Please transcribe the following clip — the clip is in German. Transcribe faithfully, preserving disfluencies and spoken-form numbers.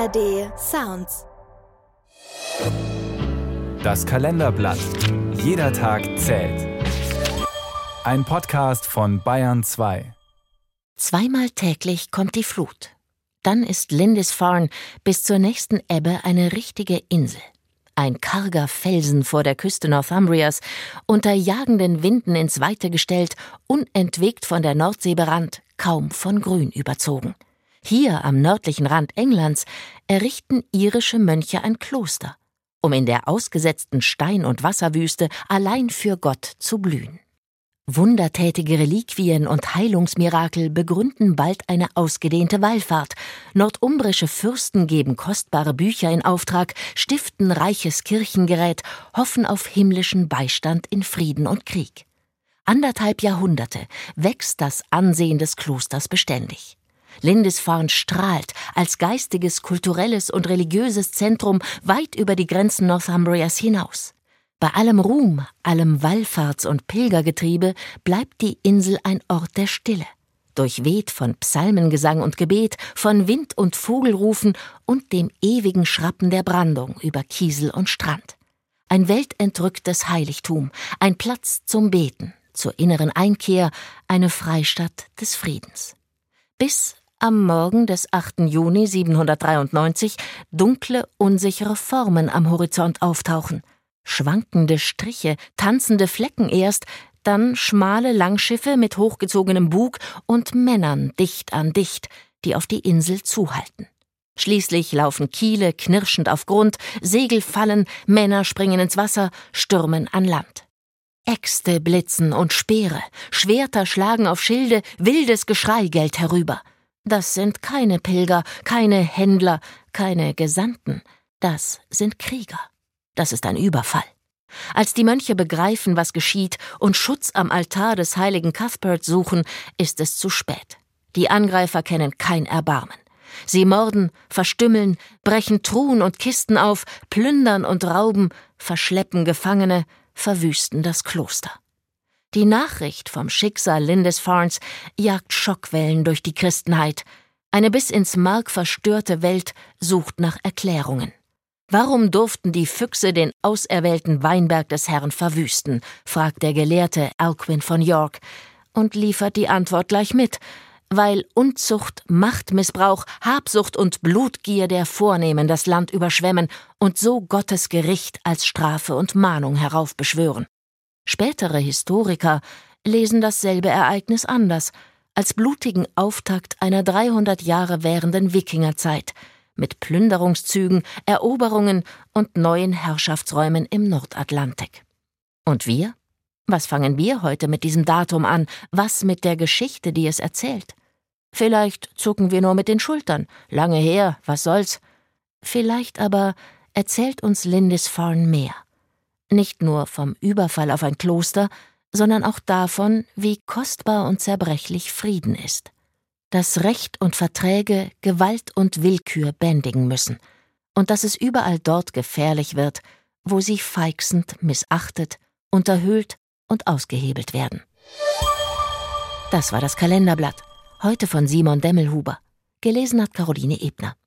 D Sounds. Das Kalenderblatt. Jeder Tag zählt. Ein Podcast von Bayern zwei. Zweimal täglich kommt die Flut. Dann ist Lindisfarne bis zur nächsten Ebbe eine richtige Insel. Ein karger Felsen vor der Küste Northumbrias, unter jagenden Winden ins Weite gestellt, unentwegt von der Nordsee berannt, kaum von Grün überzogen. Hier am nördlichen Rand Englands errichten irische Mönche ein Kloster, um in der ausgesetzten Stein- und Wasserwüste allein für Gott zu blühen. Wundertätige Reliquien und Heilungsmirakel begründen bald eine ausgedehnte Wallfahrt. Nordumbrische Fürsten geben kostbare Bücher in Auftrag, stiften reiches Kirchengerät, hoffen auf himmlischen Beistand in Frieden und Krieg. Anderthalb Jahrhunderte wächst das Ansehen des Klosters beständig. Lindisfarne strahlt als geistiges, kulturelles und religiöses Zentrum weit über die Grenzen Northumbrias hinaus. Bei allem Ruhm, allem Wallfahrts- und Pilgergetriebe bleibt die Insel ein Ort der Stille, durchweht von Psalmengesang und Gebet, von Wind- und Vogelrufen und dem ewigen Schrappen der Brandung über Kiesel und Strand. Ein weltentrücktes Heiligtum, ein Platz zum Beten, zur inneren Einkehr, eine Freistatt des Friedens. Bis am Morgen des achten Juni siebenhundertdreiundneunzig dunkle, unsichere Formen am Horizont auftauchen. Schwankende Striche, tanzende Flecken erst, dann schmale Langschiffe mit hochgezogenem Bug und Männern dicht an dicht, die auf die Insel zuhalten. Schließlich laufen Kiele knirschend auf Grund, Segel fallen, Männer springen ins Wasser, stürmen an Land. Äxte blitzen und Speere, Schwerter schlagen auf Schilde, wildes Geschrei gellt herüber. Das sind keine Pilger, keine Händler, keine Gesandten, das sind Krieger. Das ist ein Überfall. Als die Mönche begreifen, was geschieht und Schutz am Altar des heiligen Cuthbert suchen, ist es zu spät. Die Angreifer kennen kein Erbarmen. Sie morden, verstümmeln, brechen Truhen und Kisten auf, plündern und rauben, verschleppen Gefangene, verwüsten das Kloster. Die Nachricht vom Schicksal Lindisfarnes jagt Schockwellen durch die Christenheit. Eine bis ins Mark verstörte Welt sucht nach Erklärungen. Warum durften die Füchse den auserwählten Weinberg des Herrn verwüsten, fragt der Gelehrte Alcuin von York und liefert die Antwort gleich mit, weil Unzucht, Machtmissbrauch, Habsucht und Blutgier der Vornehmen das Land überschwemmen und so Gottes Gericht als Strafe und Mahnung heraufbeschwören. Spätere Historiker lesen dasselbe Ereignis anders, als blutigen Auftakt einer dreihundert Jahre währenden Wikingerzeit, mit Plünderungszügen, Eroberungen und neuen Herrschaftsräumen im Nordatlantik. Und wir? Was fangen wir heute mit diesem Datum an? Was mit der Geschichte, die es erzählt? Vielleicht zucken wir nur mit den Schultern. Lange her, was soll's? Vielleicht aber erzählt uns Lindisfarne mehr. Nicht nur vom Überfall auf ein Kloster, sondern auch davon, wie kostbar und zerbrechlich Frieden ist. Dass Recht und Verträge Gewalt und Willkür bändigen müssen und dass es überall dort gefährlich wird, wo sie feixend missachtet, unterhöhlt und ausgehebelt werden. Das war das Kalenderblatt, heute von Simon Demmelhuber. Gelesen hat Caroline Ebner.